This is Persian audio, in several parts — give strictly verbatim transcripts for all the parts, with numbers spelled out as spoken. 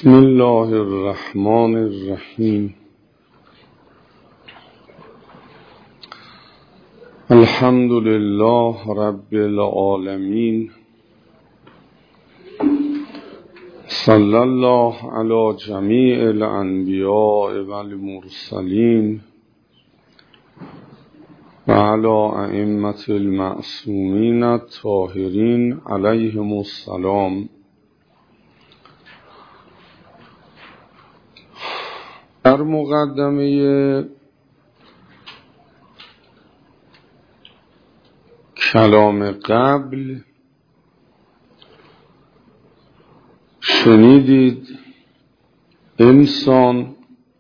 بسم الله الرحمن الرحیم. الحمد لله رب العالمین. صلی الله علی جمیع الانبیاء و المرسلین و علی ائمة المعصومین الطاهرین علیهم السلام. در مقدمه کلام قبل شنیدید انسان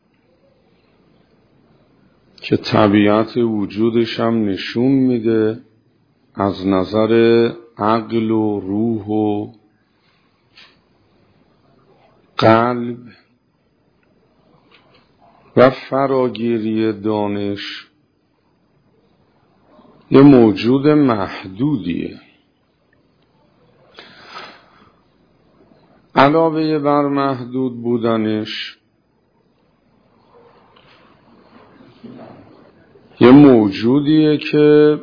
که طبیعت وجودش هم نشون میده از نظر عقل و روح و قلب و فراگیری دانش یه موجود محدودیه. علاوه بر محدود بودنش یه موجودیه که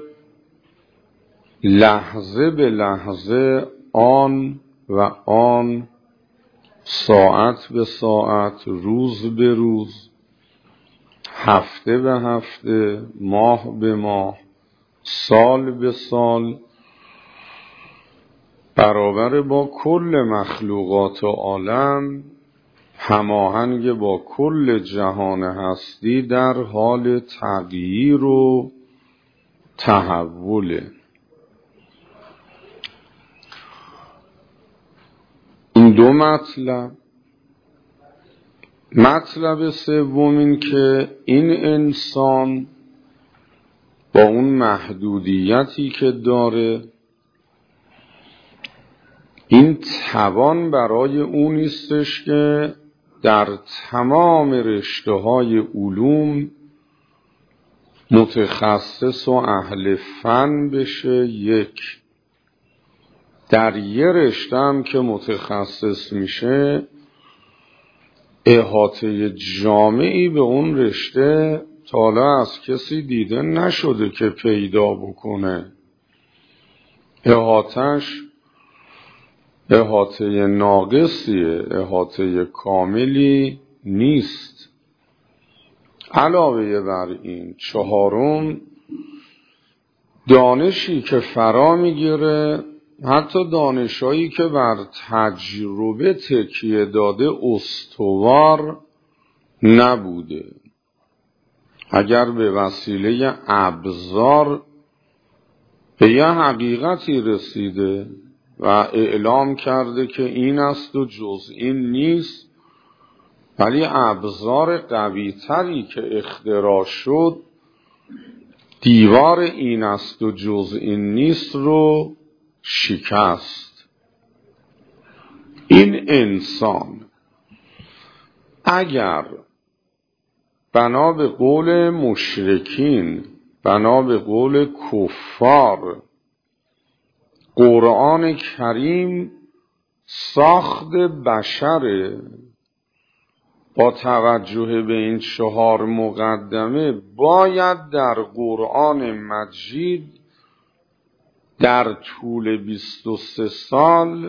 لحظه به لحظه، آن و آن، ساعت به ساعت، روز به روز، هفته به هفته، ماه به ماه، سال به سال برابر با کل مخلوقات عالم، هماهنگ با کل جهان هستی در حال تغییر و تحوله. این دو مطلب. مطلب سوم این که این انسان با اون محدودیتی که داره، این توان برای اون نیستش که در تمام رشته‌های علوم متخصص و اهل فن بشه. یک، در یه رشته هم که متخصص میشه احاطه جامعی به اون رشته تا حالا از کسی دیده نشده که پیدا بکنه. احاطهش احاطه ناقصیه، احاطه کاملی نیست. علاوه بر این، چهارم، دانشی که فرا میگیره، حتی دانشایی که بر تجربه تکیه داده، استوار نبوده. اگر به وسیله ابزار به یه حقیقتی رسیده و اعلام کرده که این است و جز این نیست، ولی ابزار قوی تری که اختراع شد دیوار این است و جز این نیست رو شکست. این انسان اگر بنا به قول مشرکین، بنا به قول کفار، قرآن کریم ساخت بشره، با توجه به این چهار مقدمه باید در قرآن مجید در طول بیست و سه سال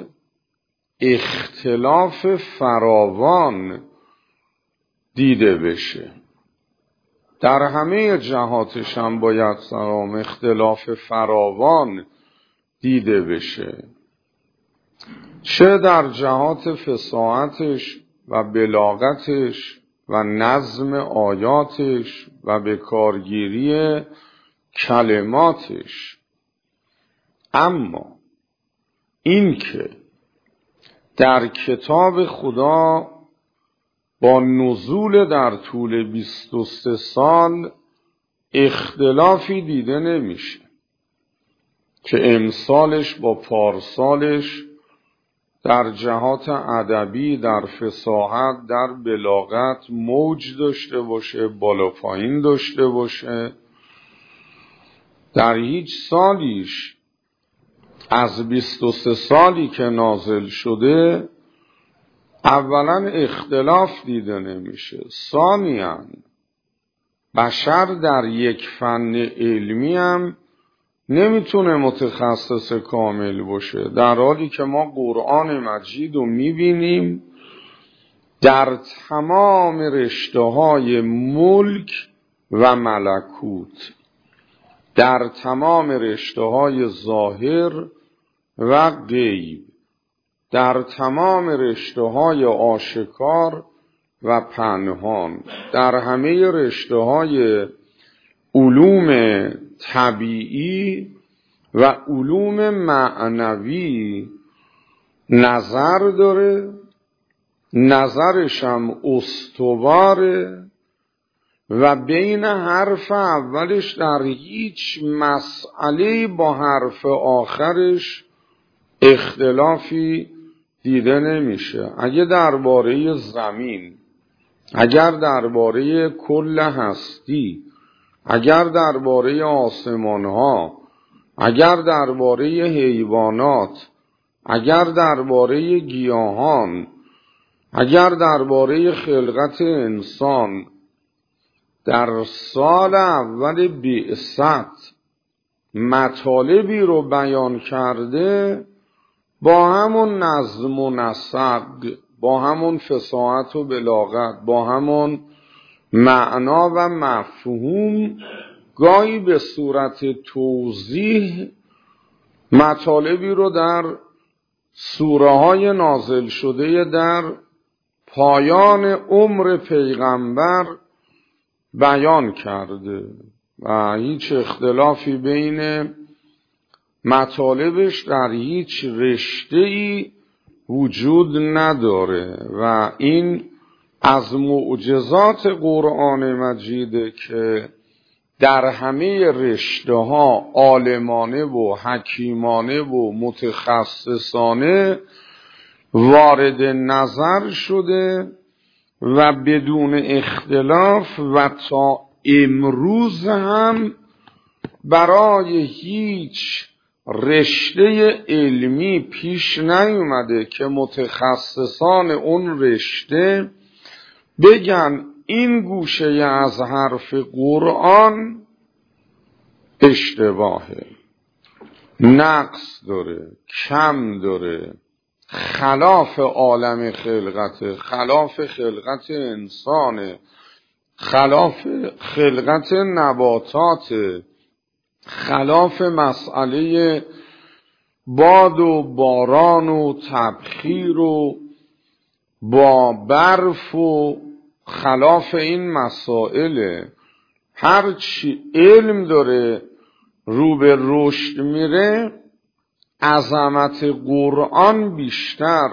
اختلاف فراوان دیده بشه. در همه جهاتش هم باید سلام اختلاف فراوان دیده بشه، چه در جهات فصاحتش و بلاغتش و نظم آیاتش و به کارگیری کلماتش. اما این که در کتاب خدا با نزول در طول بیست و سه سال اختلافی دیده نمیشه که امسالش با پارسالش در جهات ادبی، در فصاحت، در بلاغت موج داشته باشه، بالا پایین داشته باشه. در هیچ سالیش از بیست و سه سالی که نازل شده اولا اختلاف دیده نمیشه، ثانیاً بشر در یک فن علمی هم نمیتونه متخصص کامل باشه، در حالی که ما قرآن مجید رو میبینیم در تمام رشته‌های ملک و ملکوت، در تمام رشته‌های ظاهر و غیب، در تمام رشته‌های آشکار و پنهان، در همه رشته‌های علوم طبیعی و علوم معنوی نظر داره، نظرش هم استواره و بین حرف اولش در هیچ مسئله با حرف آخرش اختلافی دیده نمیشه. اگه درباره زمین، اگر درباره کل هستی، اگر درباره آسمان‌ها، اگر درباره حیوانات، اگر درباره گیاهان، اگر درباره خلقت انسان در سال اول بعثت مطالبی رو بیان کرده، با همون نظم و نسق، با همون فصاحت و بلاغت، با همون معنا و مفهوم، گاهی به صورت توضیح مطالبی رو در سوره های نازل شده در پایان عمر پیغمبر بیان کرده و هیچ اختلافی بین مطالبش در هیچ رشته‌ای وجود نداره و این از معجزات قرآن مجیده که در همه رشته‌ها عالمانه و حکیمانه و متخصصانه وارد نظر شده و بدون اختلاف و تا امروز هم برای هیچ رشته علمی پیش نیومده که متخصصان اون رشته بگن این گوشه از حرف قرآن اشتباهه، نقص داره، کم داره، خلاف عالم خلقت، خلاف خلقت انسان، خلاف خلقت نباتات، خلاف مسئله باد و باران و تبخیر و با برف و خلاف این مسائل. هرچی علم داره رو به رشد میره، عظمت قرآن بیشتر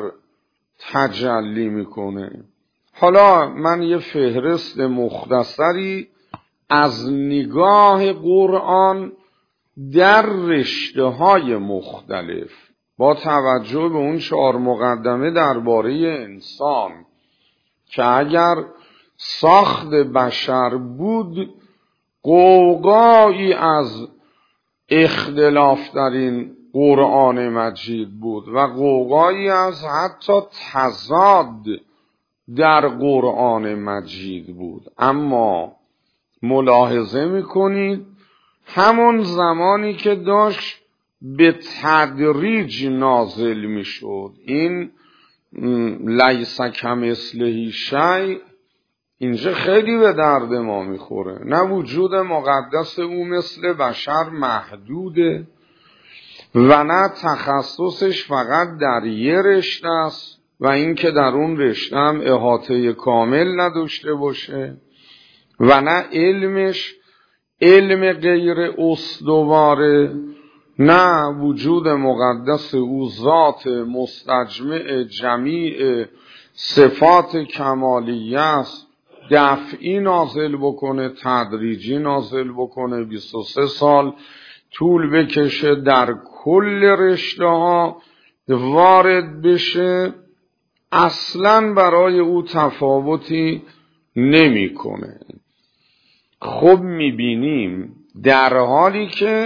تجلی میکنه. حالا من یه فهرست مختصری از نگاه قرآن در رشته‌های مختلف با توجه به اون چهار مقدمه درباره انسان که اگر ساخت بشر بود قوقایی از اختلاف در این قرآن مجید بود و قوقایی از حتی تضاد در قرآن مجید بود. اما ملاحظه میکنید همون زمانی که داشت به تدریج نازل میشد، این لیس کمثله شیء اینجا خیلی به درد ما میخوره. نه وجود مقدس او مثل بشر محدوده و نه تخصصش فقط در یه رشته است و اینکه در اون رشته هم احاطه کامل نداشته باشه و نه علمش علم غیر استواره، نه وجود مقدس او ذات مستجمع جمیع صفات کمالیه است، دفعی نازل بکنه، تدریجی نازل بکنه، بیست و سه سال طول بکشه در کل رشته ها وارد بشه، اصلاً برای او تفاوتی نمی کنه. خب میبینیم در حالی که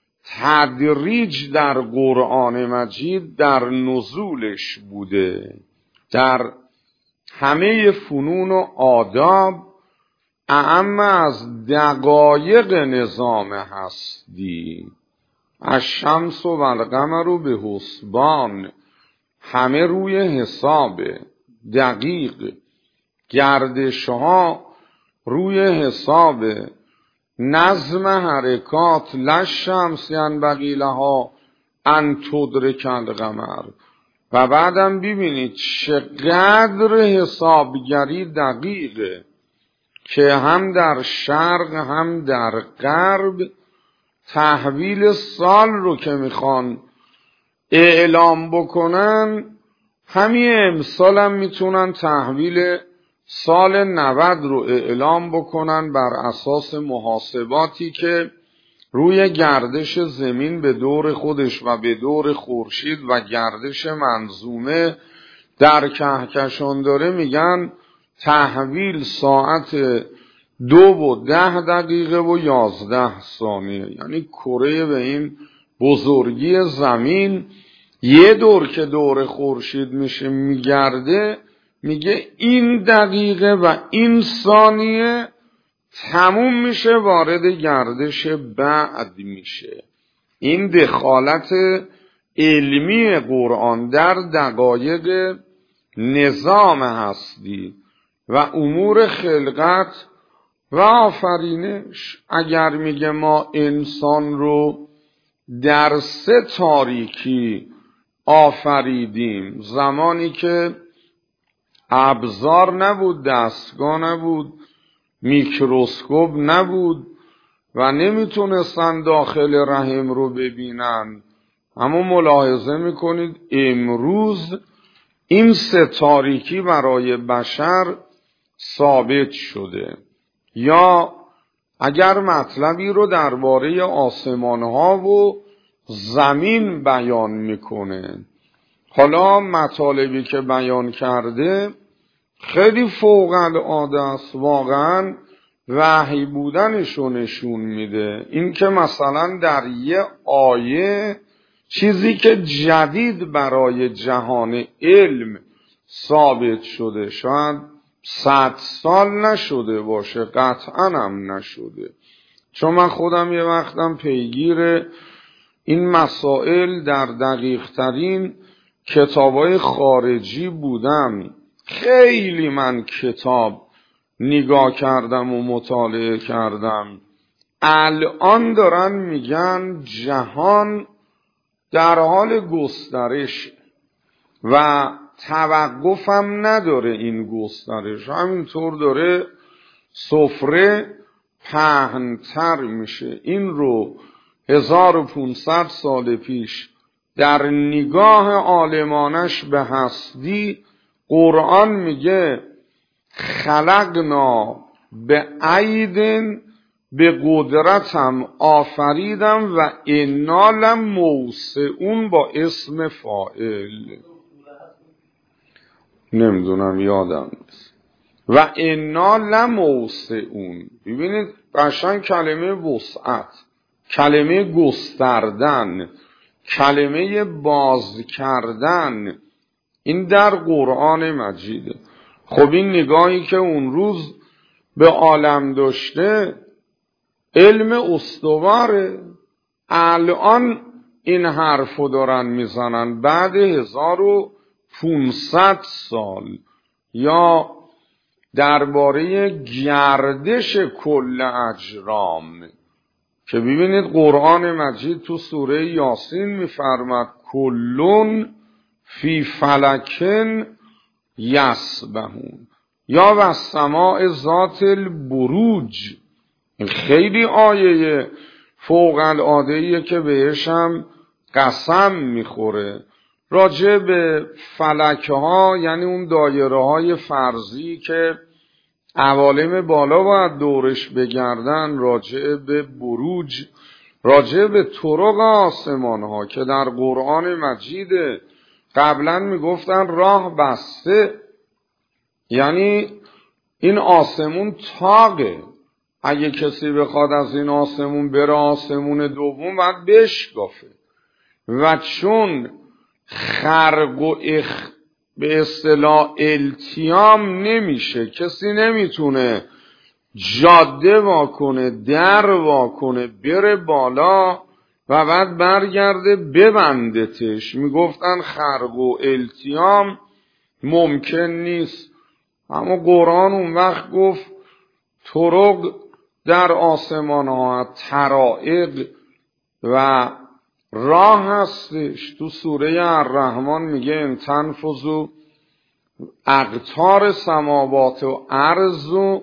تدریج در قرآن مجید در نزولش بوده، در همه فنون و آداب اعم از دقایق نظام هستی. الشمس و القمر به حسبان، همه روی حساب دقیق، گردش ها روی حساب، نظم حرکات للشمس ینبغی لها ان تدرک القمر. و بعدم ببینید چقدر حسابگری دقیقه که هم در شرق هم در غرب تحویل سال رو که میخوان اعلام بکنن، همین امسال هم میتونن تحویل سال نود رو اعلام بکنن بر اساس محاسباتی که روی گردش زمین به دور خودش و به دور خورشید و گردش منظومه در کهکشان داره. میگن تحویل ساعت دو و ده دقیقه و یازده ثانیه، یعنی کره به این بزرگی زمین یه دور که دور خورشید میشه میگرده، میگه این دقیقه و این ثانیه تموم میشه وارد گردش بعد میشه. این دخالت علمی قرآن در دقایق نظام هستی و امور خلقت و آفرینش. اگر میگه ما انسان رو در سه تاریکی آفریدیم، زمانی که ابزار نبود، دستگاه نبود، میکروسکوپ نبود و نمیتونستن داخل رحم رو ببینن. اما ملاحظه میکنید امروز این سه تاریکی برای بشر ثابت شده. یا اگر مطلبی رو درباره آسمان ها و زمین بیان میکنه، حالا مطالبی که بیان کرده خیلی فوق العاده است، واقعا وحی بودنشو نشون میده. این که مثلا در یه آیه چیزی که جدید برای جهان علم ثابت شده، شاید صد سال نشده باشه، قطعا هم نشده، چون من خودم یه وقتم پیگیر این مسائل در دقیق ترین کتابای خارجی بودم. خیلی من کتاب نگاه کردم و مطالعه کردم. الان دارن میگن جهان در حال گسترش و توقفم نداره. این گسترش همینطور داره سفره پهن‌تر میشه. این رو هزار و پانصد سال پیش در نگاه عالمانش به هستی قرآن میگه خلقنا به عیدن، به قدرتم آفریدم و انا لموسعون با اسم فاعل، نمیدونم یادم نیست، و انا لموسعون. ببینید قشنگ کلمه وسعت، کلمه گستردن، کلمه باز کردن، این در قرآن مجیده. خب این نگاهی که اون روز به عالم داشته علم استواره، الان این حرفو دارن میزنن بعد هزار و پونصد سال. یا درباره گردش کل اجرام که ببینید قرآن مجید تو سوره یاسین میفرماد کلون فی فلکن یسبحون، یا و السماء ذات البروج. خیلی آیه فوق العاده‌ایه که بهش هم قسم میخوره. راجع به فلک ها یعنی اون دایره های فرضی که عوالم بالا باید دورش بگردن، راجع به بروج، راجع به طرق آسمان ها که در قرآن مجید قبلا میگفتن راه بسته، یعنی این آسمون تاقه، اگه کسی بخواد از این آسمون بره آسمون دوم باید بشکافه. و چون خرق و به اصطلاح التیام نمیشه. کسی نمیتونه جاده واکنه، در واکنه، بره بالا و بعد برگرده ببندتش. میگفتن خرق و التیام ممکن نیست. اما قرآن اون وقت گفت طرق در آسمان ها، طرائق و راه هستش. تو سوره الرحمن میگه ان تنفذوا اقطار سماوات و ارض و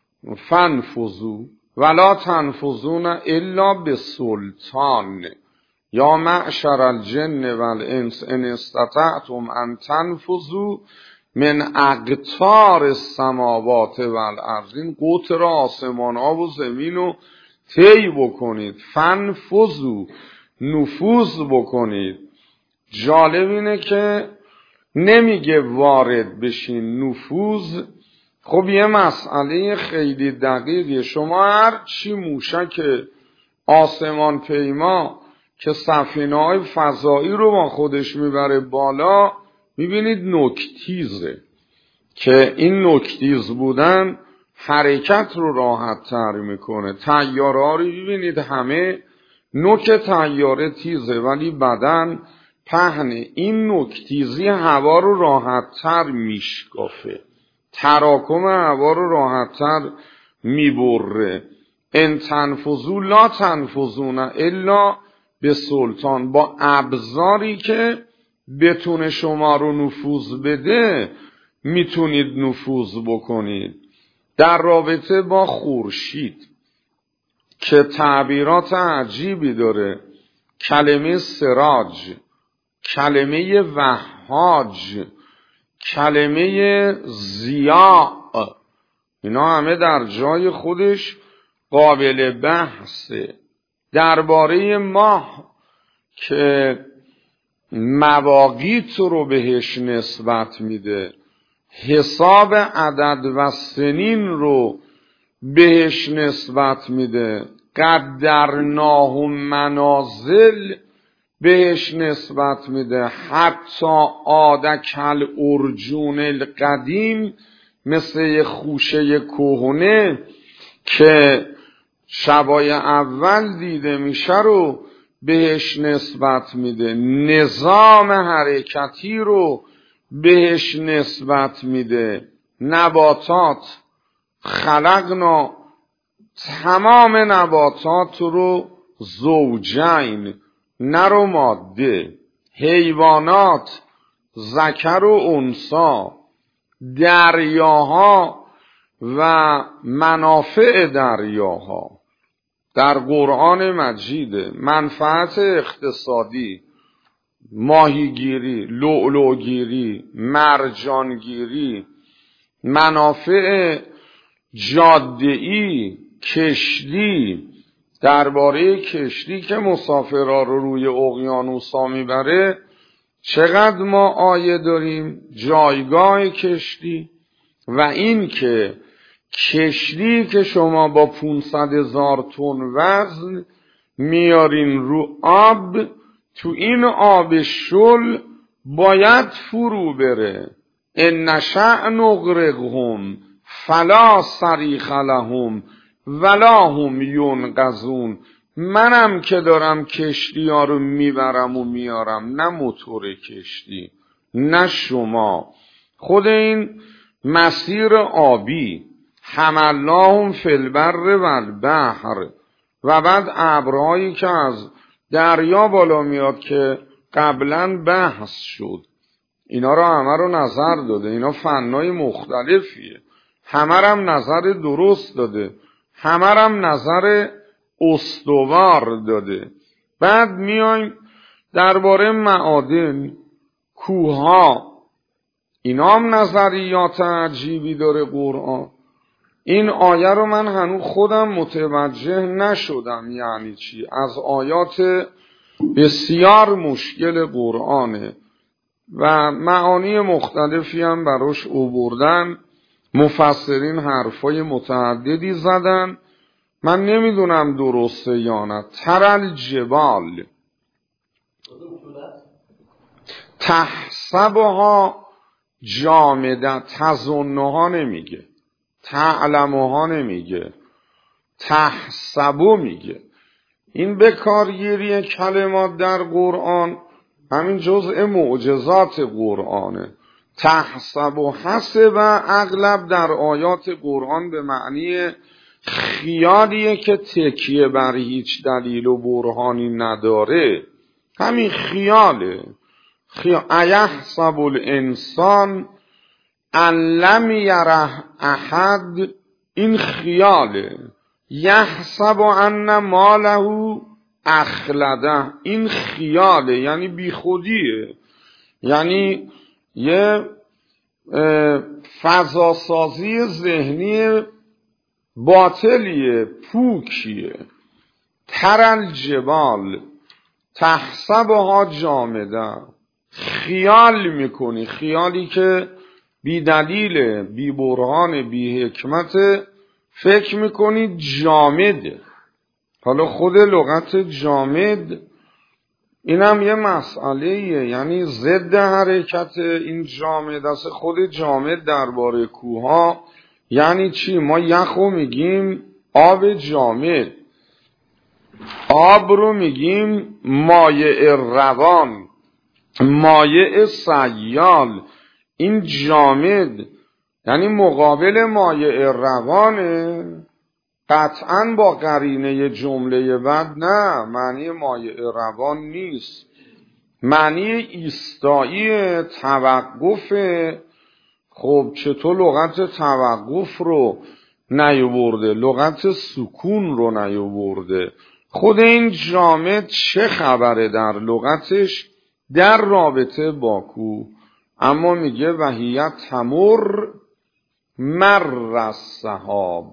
فانفذوا ولا تنفذون الا بسلطان یا معشر الجن والانس ان استطعتم ان تنفذوا من اقطار السماوات والارض. این قطر آسمان ها و زمین رو طی بکنید. فانفذوا، نفوذ بکنید. جالب اینه که نمیگه وارد بشین، نفوذ. خب یه مسئله خیلی دقیقیه. شما هر چی موشک آسمان پیما که سفینه‌های فضایی رو با خودش میبره بالا، میبینید نوک‌تیزه که این نوک‌تیز بودن حرکت رو راحت تر میکنه. طیاره ها رو ببینید همه نوک طیاره تیزه ولی بدن پهنه. این نوک‌تیزی هوا رو راحت تر میشکافه، تراکم هوا رو راحت تر میبره. ان تنفذوا لا تنفذون الا به سلطان. با ابزاری که بتونه شما رو نفوذ بده میتونید نفوذ بکنید. در رابطه با خورشید که تعبیرات عجیبی داره، کلمه سراج، کلمه وهاج، کلمه ضیاء، اینا همه در جای خودش قابل بحثه. درباره ماه که مواقیت رو بهش نسبت میده، حساب عدد و سنین رو بهش نسبت میده، قدرناه منازل بهش نسبت میده، حتی عاد کالعرجون القدیم، مثل خوشه کهنه که شبای اول دیده میشه رو بهش نسبت میده، نظام حرکتی رو بهش نسبت میده. نباتات، خلقنا تمام نباتات رو زوجین، نر و ماده، حیوانات ذکر و انثی، دریاها و منافع دریاها. در قرآن مجید منفعت اقتصادی، ماهیگیری، لؤلؤگیری، مرجانگیری، منافع جاده‌ای، کشتی. درباره کشتی که مسافرها رو روی اقیانوس‌ها میبره چقدر ما آیه داریم، جایگاه کشتی و این که کشتی که شما با پونصد هزار تن وزن میارین رو آب، تو این آب شل باید فرو بره. ان نشأ نغرقهم فلا صریخ لهم ولا هم ینقذون. منم که دارم کشتی ها رو میبرم و میارم، نه موتور کشتی، نه شما. خود این مسیر آبی، حملناهم فی البر و البحر، و بعد ابرهایی که از دریا بالا میاد که قبلا بحث شد، اینا رو همه رو نظر داده. اینا فنای مختلفیه، همه هم نظر درست داده، همه هم نظر استوار داده. بعد میایم درباره معادن، کوها، اینا هم نظریات عجیبی داره قرآن. این آیه رو من هنوز خودم متوجه نشدم یعنی چی. از آیات بسیار مشکل قرآنه و معانی مختلفی هم براش آوردن، مفسرین حرفای متعددی زدن. من نمیدونم درسته یا نه. ترل جبال تحسبها جامده، تظنها نمیگه، تعلمها نمیگه، تحسبو میگه. این به کارگیری کلمات در قرآن همین جزء معجزات قرآنه. تحسب و حسب اغلب در آیات قرآن به معنی خیالیه که تکیه بر هیچ دلیل و برهانی نداره، همین خیاله. خیال ایحسب الانسان ان لم یره احد، این خیاله. یحسب ان ماله اخلده، این خیاله، یعنی بی خودیه، یعنی یه فضاسازی ذهنی باطلیه، پوکیه. ترل جبال تحسبها جامده، خیال میکنی، خیالی که بی دلیل، بی برهان، بی حکمت، فکر میکنی جامده. حالا خود لغت جامد اینم یه مسئله‌ایه، یعنی ضد حرکت این جامد است. خود جامد درباره کوها یعنی چی؟ ما یخو میگیم آب جامد، آب رو میگیم مایع روان، مایع سیال. این جامد یعنی مقابل مایع روانه، قطعاً با قرینه جمله بعد نه، معنی مایع روان نیست، معنی ایستایی، توقف. خب چطور لغت توقف رو نیاورده، لغت سکون رو نیاورده؟ خود این جامد چه خبره در لغتش در رابطه با کو؟ اما میگه وحیت تمر مر السحاب،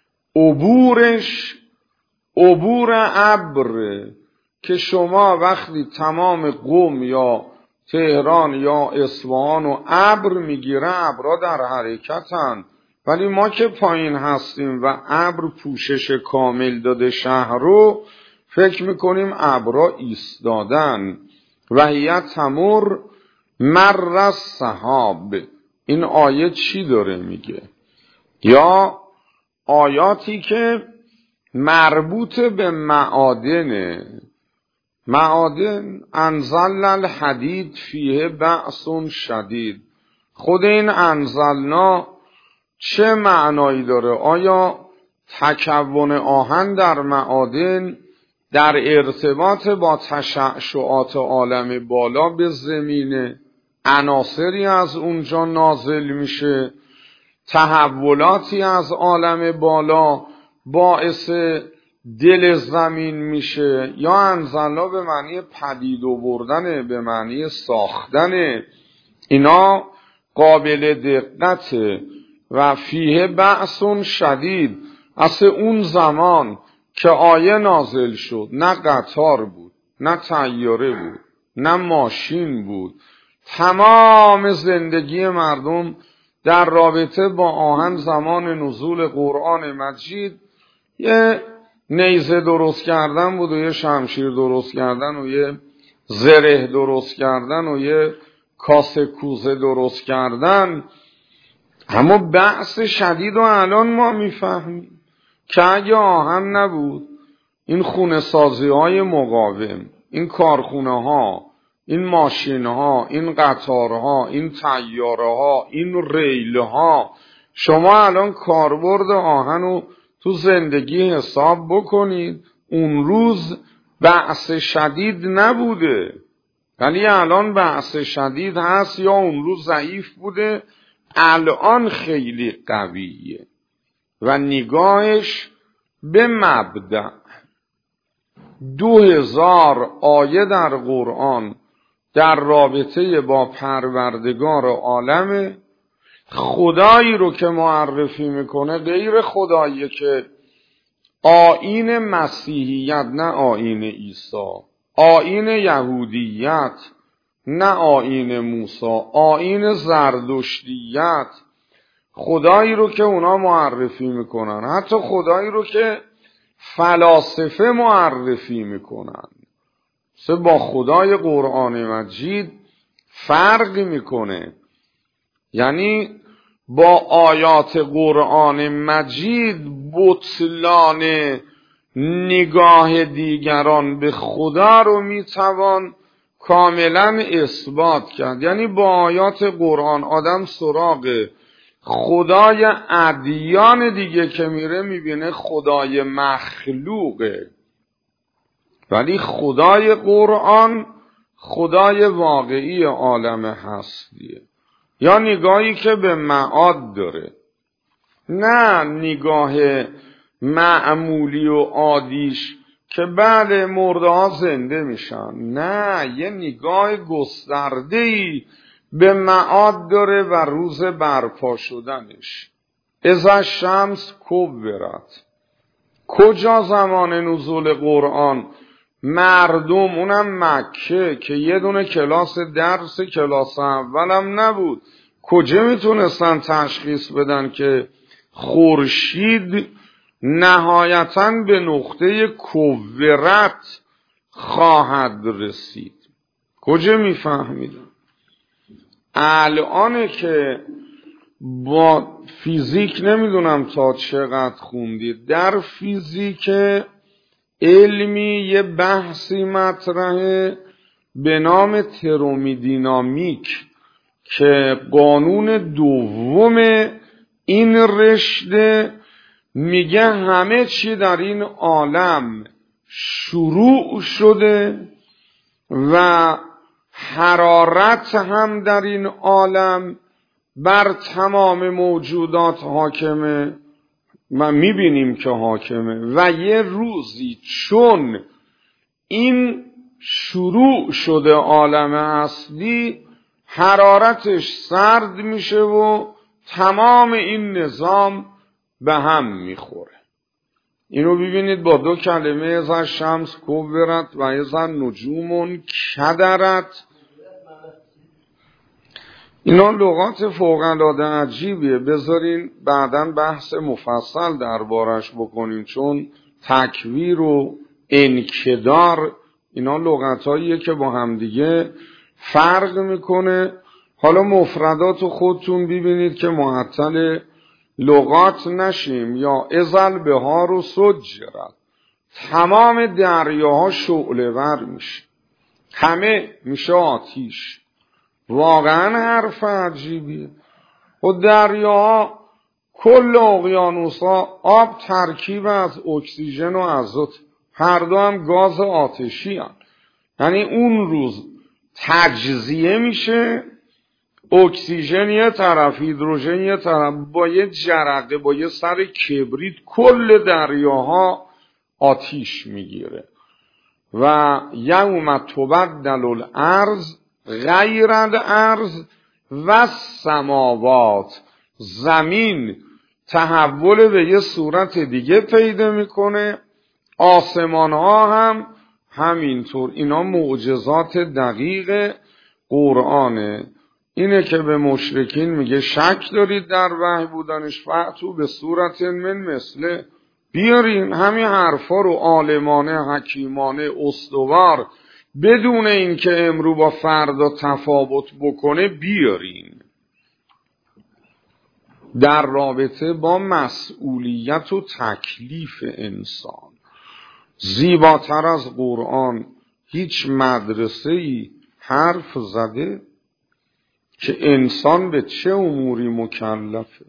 عبورش عبور ابر، که شما وقتی تمام قم یا تهران یا اصفهان و ابر میگیره، ابرها در حرکتن، ولی ما که پایین هستیم و ابر پوشش کامل داده شهر رو، فکر میکنیم ابرها ایستادن. وحیت تمر مر السحاب، این آیه چی داره میگه؟ یا آیاتی که مربوط به معادنه. معادن انزل الحدید فیه بأس شدید، خود این انزلنا چه معنایی داره؟ آیا تکون آهن در معادن در ارتباط با تشعشعات عالم بالا به زمین عناصری از اونجا نازل میشه، تحولاتی از عالم بالا باعث دل زمین میشه، یا انزلنا به معنی پدید آوردن، به معنی ساختن؟ اینا قابل دقته. و فیه بأس شدید، اصل اون زمان که آیه نازل شد نه قطار بود، نه طیاره بود، نه ماشین بود، تمام زندگی مردم در رابطه با آهن زمان نزول قرآن مجید یه نیزه درست کردن بود و یه شمشیر درست کردن و یه زره درست کردن و یه کاسه کوزه درست کردن. اما بحث شدید و الان ما میفهمیم که اگه آهن نبود، این خونه سازی های مقاوم، این کارخونه ها، این ماشین ها، این قطارها، این طیاره ها، این ریل ها، شما الان کاربرد آهن رو تو زندگی حساب بکنید، اون روز بحث شدید نبوده، ولی الان بحث شدید هست، یا اون روز ضعیف بوده، الان خیلی قویه. و نگاهش به مبدأ دو هزار آیه در قرآن در رابطه با پروردگار عالم، خدایی رو که معرفی میکنه غیر خدایی که آیین مسیحیت، نه آیین عیسی، آیین یهودیت، نه آیین موسی، آیین زردشتیت، خدایی رو که اونا معرفی میکنن، حتی خدایی رو که فلاسفه معرفی میکنن، سه با خدای قرآن مجید فرق میکنه. یعنی با آیات قرآن مجید بطلان نگاه دیگران به خدا رو میتوان کاملا اثبات کرد. یعنی با آیات قرآن آدم سراغ خدای ادیان دیگه که میره میبینه خدای مخلوقه، ولی خدای قرآن خدای واقعی عالم هستیه، یا نگاهی که به معاد داره، نه نگاه معمولی و عادیش که بعد مرده ها زنده میشن. نه، یه نگاه گسترده‌ای به معاد داره و روز برپا شدنش. اذا شمس کبرت، کجا زمان نزول قرآن مردم، اونم مکه که یه دونه کلاس درس کلاس اولم نبود، کجا میتونستن تشخیص بدن که خورشید نهایتاً به نقطه کورت خواهد رسید؟ کجا میفهمیدن؟ الانه که با فیزیک نمیدونم تا چقدر خوندید، در فیزیک علمی یه بحثی مطرحه به نام ترومیدینامیک که قانون دوم این رشته میگه همه چی در این عالم شروع شده و حرارت هم در این عالم بر تمام موجودات حاکمه و میبینیم که حاکمه، و یه روزی چون این شروع شده عالم اصلی حرارتش سرد میشه و تمام این نظام به هم میخوره. اینو ببینید با دو کلمه اذا شمس کبرت و اذا نجوم کدرت. اینا لغات فوق‌العاده عجیبیه، بذارین بعداً بحث مفصل دربارش بکنیم، چون تکویر و انکدار اینا لغتاییه که با همدیگه فرق میکنه. حالا مفردات خودتون ببینید که معطل لغات نشیم. یا ازل بهار و سجرت، تمام دریاها شعله ور میشه، همه میشه آتیش. واقعا حرف عجیبیه. و دریاها، کل اقیانوس‌ها آب ترکیب از اکسیژن و آزوت، هر دو هم گاز آتشی هست. یعنی اون روز تجزیه میشه، اکسیژن یه طرف، هیدروژن یه طرف، با یه جرقه، با یه سر کبریت کل دریاها آتیش میگیره. و یوم تبدل الارض غیر الارض و السماوات، زمین تحول به یه صورت دیگه پیدا میکنه، آسمان ها هم همینطور. اینا معجزات دقیق قرآنه. اینه که به مشرکین میگه شک دارید در وحی بودنش، فأتوا به صورت من مثله، بیارین همین حرفا رو عالمانه حکیمانه استوار بدون اینکه امرو با فردا تفاوت بکنه بیارین. در رابطه با مسئولیت و تکلیف انسان، زیباتر از قرآن هیچ مدرسه‌ای حرف زده که انسان به چه اموری مکلفه؟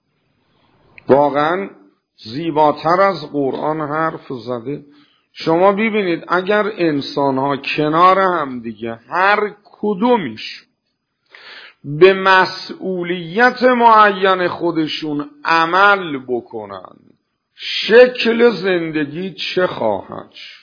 واقعا زیباتر از قرآن حرف زده. شما ببینید اگر انسان‌ها کنار هم دیگه هر کدومش به مسئولیت معین خودشون عمل بکنن، شکل زندگی چه خواهد شد؟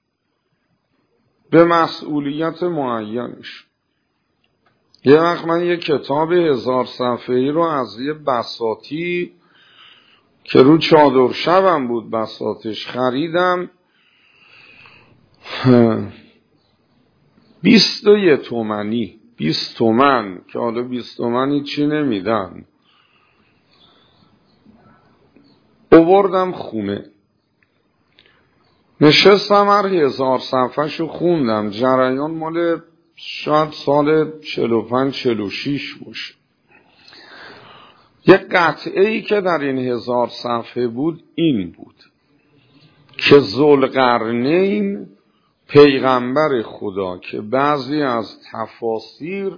به مسئولیت معینش. یه وقت من یه کتاب هزار صفحه‌ای رو از یه بساطی که رو چادر شبم بود بساطش خریدم، بیست و یه تومنی، بیست تومن، که حالا بیست تومنی چی نمیدن. آوردم خونه، نشستم هر هزار صفحه شو خوندم. جریان مال شاید سال چهل و پنج چهل و شش باشه. یک قطعه ای که در این هزار صفحه بود این بود که ذوالقرنین پیغمبر خدا که بعضی از تفاسیر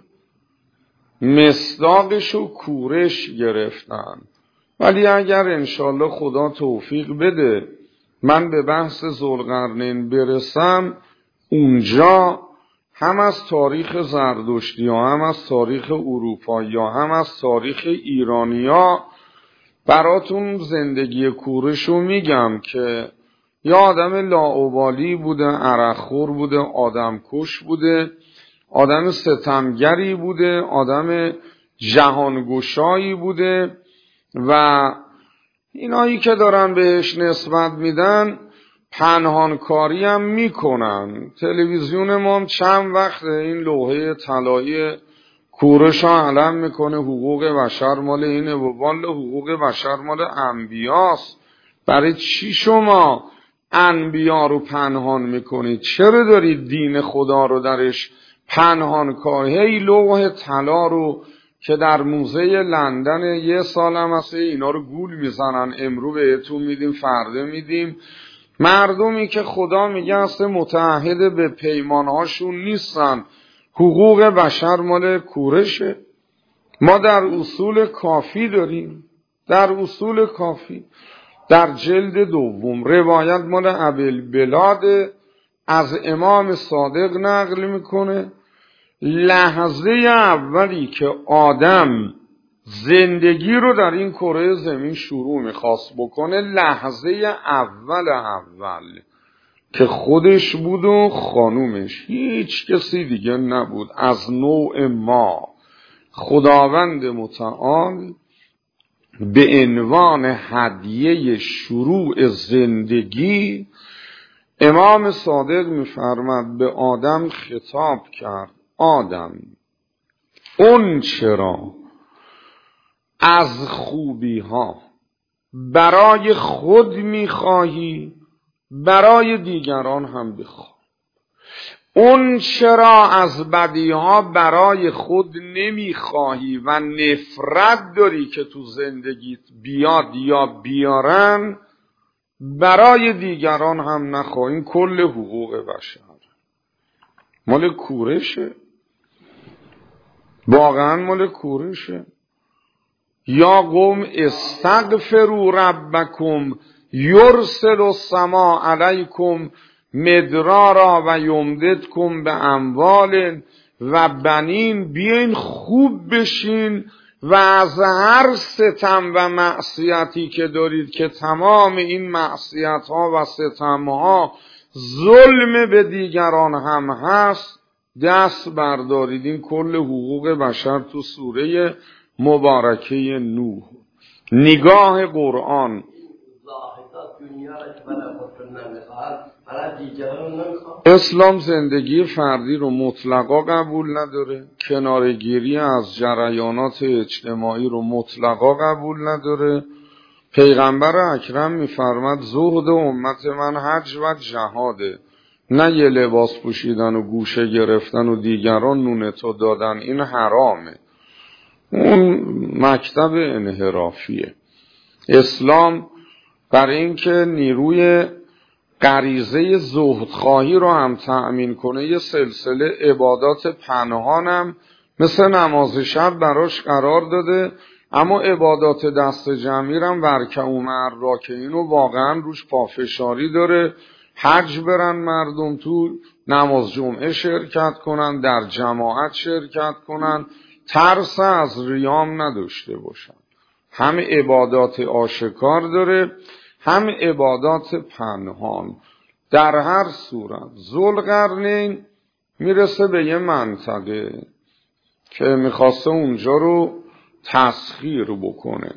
مصداقش و کورش گرفتن، ولی اگر انشالله خدا توفیق بده من به بحث ذوالقرنین برسم، اونجا هم از تاریخ زردشتی ها، هم از تاریخ اروپایی ها، هم از تاریخ ایرانی ها براتون زندگی کورشو میگم که یا آدم لاابالی بوده، عرقخور بوده، آدم کش بوده، آدم ستمگری بوده، آدم جهانگشایی بوده و اینایی که دارن بهش نسبت میدن پنهانکاری هم میکنن. تلویزیون ما هم چند وقت این لوحه طلایی کورش ها علم میکنه حقوق بشر مال اینه و والا حقوق بشر مال انبیاست. برای چی شما انبیا رو پنهان میکنید؟ چرا دارید دین خدا رو درش پنهان کاری؟ هی لوح طلا رو که در موزه لندن یه سالم هست اینا رو گول میزنن، امرو بهتون میدیم فردا میدیم. مردمی که خدا میگه اصلا متعهد به پیمانهاشون نیستن، حقوق بشر مال کورشه. ما در اصول کافی داریم، در اصول کافی در جلد دوم روایت مال ابوالبلاد از امام صادق نقل میکنه لحظه اولی که آدم زندگی رو در این کره زمین شروع میخواست بکنه، لحظه اول اول که خودش بود و خانومش، هیچ کسی دیگه نبود از نوع ما، خداوند متعال به عنوان هدیه شروع زندگی امام صادق میفرماد به آدم خطاب کرد: آدم اون چرا از خوبی ها برای خود میخواهی برای دیگران هم بخواه. اون چرا از بدی ها برای خود نمیخواهی و نفرت داری که تو زندگیت بیاد یا بیارن، برای دیگران هم نخواه. این کل حقوق بشر مال کورشه، واقعا مال کورشه. یا قوم استغفروا ربکم یرسل السماء علیکم مدرارا و یمددکم به اموال و بنین. بیاین خوب بشین و از هر ستم و معصیتی که دارید که تمام این معصیت ها و ستم ها ظلم به دیگران هم هست دست بردارید. این کل حقوق بشر تو سوره مبارکه نوح. نگاه قرآن اسلام زندگی فردی رو مطلقا قبول نداره، کنارگیری از جریانات اجتماعی رو مطلقا قبول نداره. پیغمبر اکرم میفرماد زهد امت من حج و جهاده، نه یه لباس پوشیدن و گوشه گرفتن و دیگران نونتو دادن، این حرامه. اون مکتب انحرافیه. اسلام برای اینکه نیروی غریزه زهدخواهی رو هم تأمین کنه یه سلسله عبادات پنهانم مثل نماز شب براش قرار داده، اما عبادات دست جمعی هم ورکعوا مع الراکعین و واقعا روش پافشاری داره. حج برن مردم، تو نماز جمعه شرکت کنن، در جماعت شرکت کنن، ترس از ریام نداشته باشن. هم عبادات آشکار داره هم عبادات پنهان. در هر صورت ذوالقرنین میرسه به یه منطقه که میخواسته اونجا رو تسخیر بکنه.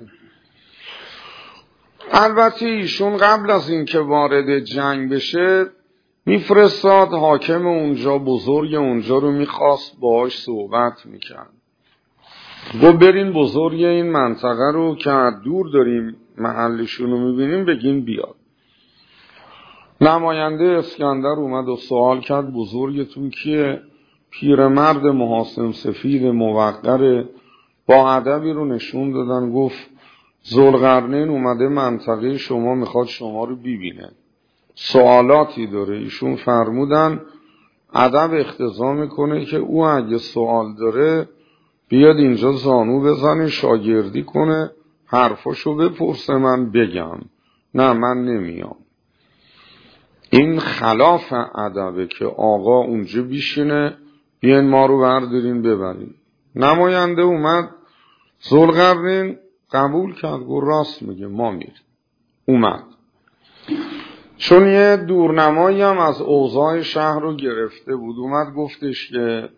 البته ایشون قبل از اینکه وارد جنگ بشه میفرستاد حاکم اونجا، بزرگ اونجا رو میخواست باهاش صحبت میکرد. گو برین بزرگ این منطقه رو که دور داریم محلشون رو میبینیم بگین بیاد. نماینده اسکندر اومد و سوال کرد بزرگتون کیه؟ پیرمرد محاسن سفید موقر با ادبی رو نشون دادن. گفت ذوالقرنین اومده منطقه شما، میخواد شما رو ببینه، سوالاتی داره. ایشون فرمودن ادب اقتضا میکنه که او اگه سوال داره بیاد اینجا زانو بزنه، شاگردی کنه، حرفاشو بپرسه، من بگم. نه من نمیام. این خلاف ادبه که آقا اونجا بیشینه، بیاین ما رو بردارین ببرین. نماینده اومد، ذوالقرنین قبول کرد، گفت راست میگه ما میریم. اومد، چون یه دورنمایی هم از اوضاع شهر رو گرفته بود، اومد گفتش که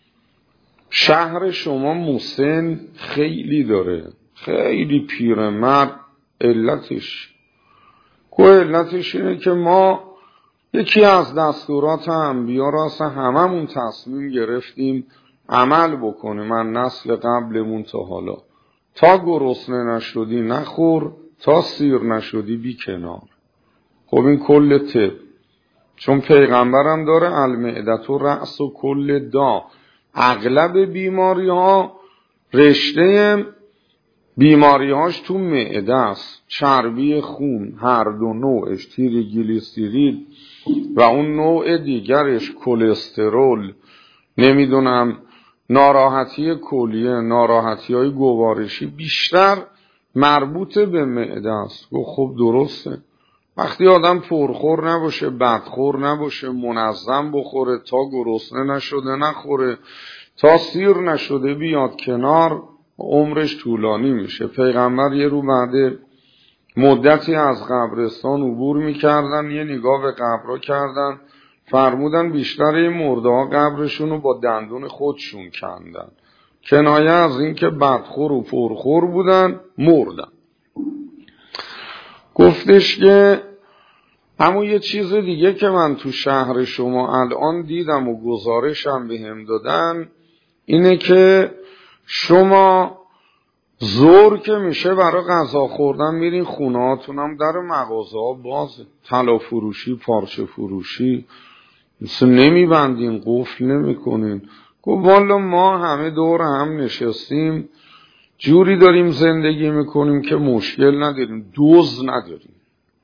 شهر شما مسن خیلی داره، خیلی پیرمرد. علتش کو علتش اینه که ما یکی از دستورات انبیا راست هممون تصمیم گرفتیم عمل بکنه، من نسل قبلمون تا حالا، تا گرسنه نشدی نخور، تا سیر نشدی بی کنار. خب این کل طب، چون پیغمبرم داره المعدت و رأس و کل دا، اغلب بیماری ها رشته بیماری هاش تو معده است، چربی خون هر دو نوعش، تریگلیسیرید و اون نوع دیگرش کلسترول، نمیدونم ناراحتی کلیه، ناراحتی های گوارشی، بیشتر مربوط به معده است. خب درسته، وقتی آدم پرخور نباشه، بدخور نباشه، منظم بخوره، تا گرسنه نشده نخوره، تا سیر نشده بیاد کنار، عمرش طولانی میشه. پیغمبر یه رو بعد مدتی از قبرستان عبور میکردن، یه نگاه به قبرها کردن، فرمودن بیشتر این مرده ها قبرشون رو با دندون خودشون کندن، کنایه از این که بدخور و پرخور بودن مردن. گفتش که اما یه چیز دیگه که من تو شهر شما الان دیدم و گزارشم به هم دادن اینه که شما زور که میشه برای غذا خوردن میرین خونه هاتونم در مغازه ها بازه، طلا فروشی، پارچه فروشی، مثل نمیبندین، قفل نمیکنین. گفت والا ما همه دور هم نشستیم، جوری داریم زندگی میکنیم که مشکل نداریم، دوز نداریم،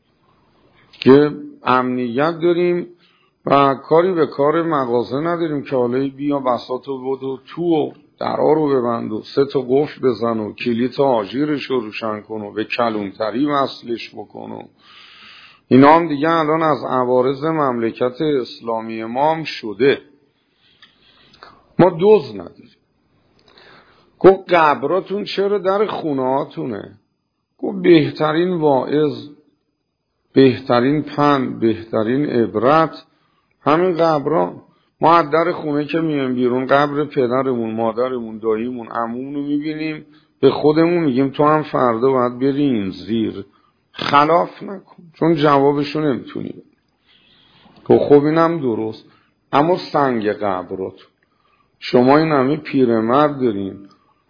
که امنیت داریم و کاری به کار مغازه نداریم که حالا بیا بساطو بود و تو درها رو ببند و سه تا قفل بزن و کلیت آژیرش رو روشن کن و به کلونتری وصلش بکن و اینا هم دیگه الان از عوارض مملکت اسلامی ما هم شده. ما دوز نداریم. گفت قبراتون چرا در خونه هاتونه؟ گفت بهترین واعظ، بهترین پند، بهترین عبرت همین قبران. ما از در خونه که میایم بیرون قبر پدرمون، مادرمون، داییمون، عمومون رو میبینیم، به خودمون میگیم تو هم فردا باید بری این زیر، خلاف نکن، چون جوابشو نمیتونیم. تو خب اینم درست. اما سنگ قبرات، شما این همه پیرمرد دارین،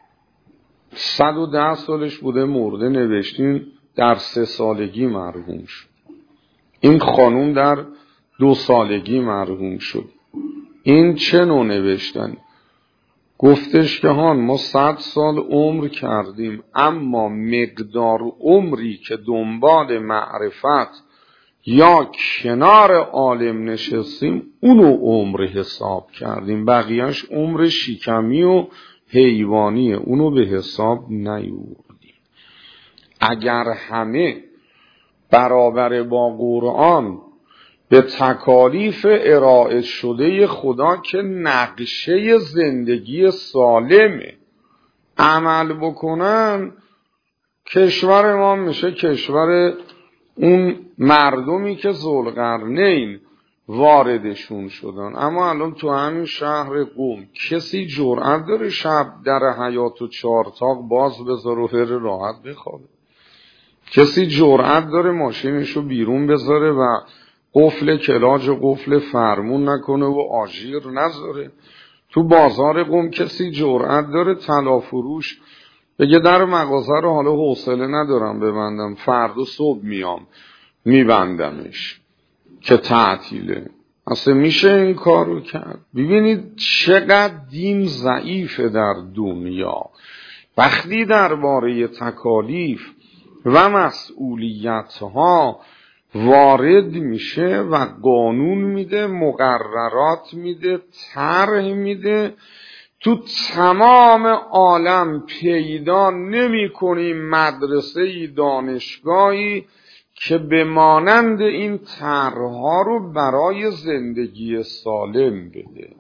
صد و ده سالش بوده مرده، نوشتین در سه سالگی مرحوم شد، این خانوم در دو سالگی مرحوم شد. این چه نوع نوشتن؟ گفتش که هان ما صد سال عمر کردیم، اما مقدار عمری که دنبال معرفت یا کنار عالم نشستیم اونو عمر حساب کردیم، بقیهش عمر شیکمی و حیوانیه، اونو به حساب نیوردیم. اگر همه برابر با قرآن به تکالیف ارائه شده خدا که نقشه زندگی سالمه عمل بکنن، کشور ما میشه کشور اون مردمی که ذوالقرنین واردشون شدن. اما الان تو همین شهر قم کسی جرأت داره شب در حیاط و چارتاق باز بذاره و هر راحت بخوابه؟ کسی جرأت داره ماشینشو بیرون بذاره و قفل کلاج و قفل فرمون نکنه و آژیر نذاره؟ تو بازار قم کسی جرأت داره طلا فروش بگه در مغازه رو حالا حوصله ندارم ببندم، فردا صبح میام میبندمش که تعطیله؟ اصلا میشه این کار رو کرد؟ ببینید چقدر دین ضعیفه در دنیا. وقتی درباره تکالیف و مسئولیت‌ها وارد میشه و قانون میده، مقررات میده، طرح میده، تو تمام عالم پیدا نمی کنیم مدرسه دانشگاهی که به مانند این طرح‌ها رو برای زندگی سالم بده.